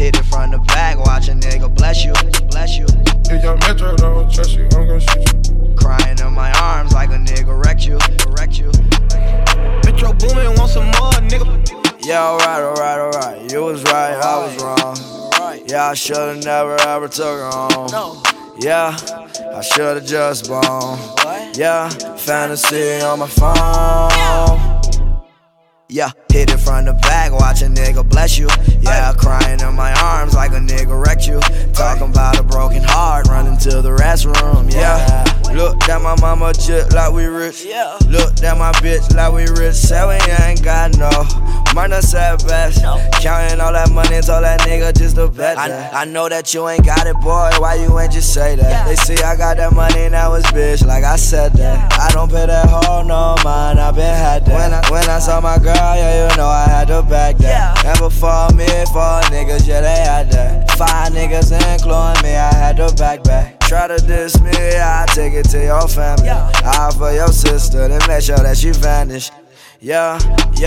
hit it from the back, watch a nigga bless you, bless you. If young Metro don't trust you, I'm gon' shoot you. Crying in my arms like a nigga wrecked you, wrecked you. Metro Boomin, want some more, nigga. Yeah, alright. You was right, I was wrong. Yeah, I should've never ever took her home. Yeah, I should've just blown. Yeah, fantasy on my phone. Yeah, hit it from the back, watch a nigga bless you. Yeah, crying in my arms like a nigga wrecked you. Talking about a broken heart, running to the restroom. Yeah, looked at my mama just like we rich. Looked at my bitch like we rich. Said we ain't got no murder, said best. Counting all that money, told that nigga just to bet that. I know that you ain't got it, boy, why you ain't just say that? They see I got that money, now it's bitch, like I said that. I don't pay that hoe no mind, I been had that. When I saw my girl, yeah, you know I had to back that. And before me, 4 niggas, yeah, they had that. 5 niggas including me, I had to back. Try to diss me, I take it to your family. I for your sister, then make sure that she vanished. Yeah,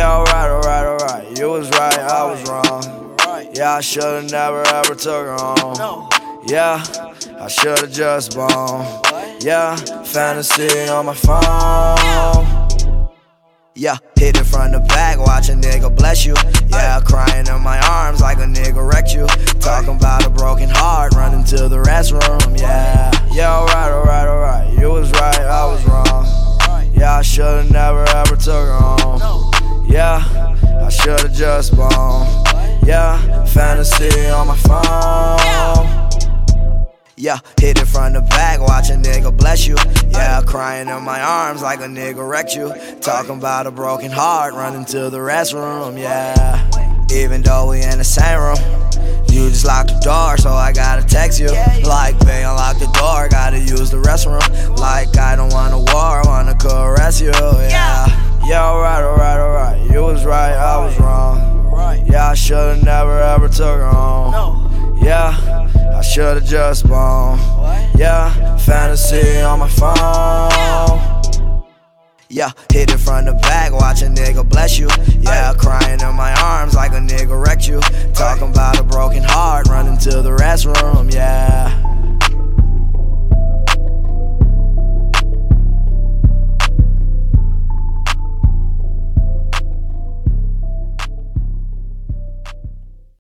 alright. You was right, I was wrong. Yeah, I should've never ever took her home. Yeah, I should've just blown. Yeah, fantasy on my phone. Yeah, hit it from the back, watch a nigga bless you. Yeah, crying in my arms like a nigga wrecked you. Talking about a broken heart, running to the restroom. Yeah, alright. You was right, I was wrong. Yeah, I should've never ever took her home. Yeah, I should've just blown. Yeah, fantasy on my phone. Yeah, hit it from the back, watch a nigga bless you. Yeah, crying in my arms like a nigga wrecked you. Talking about a broken heart, running to the restroom. Yeah, even though we in the same room, you just locked the door, so I gotta text you. Like, babe, unlock the door, gotta use the restroom. Like, I don't want a war, wanna caress you. Yeah, alright. You was right, I was wrong. Yeah, I should've never ever took her home. Yeah, I should've just blown. Yeah, fantasy on my phone. Yeah, hit it from the back, watch a nigga bless you. Yeah, crying in my arms like a nigga wrecked you. Talking about a broken heart, running to the restroom. Yeah.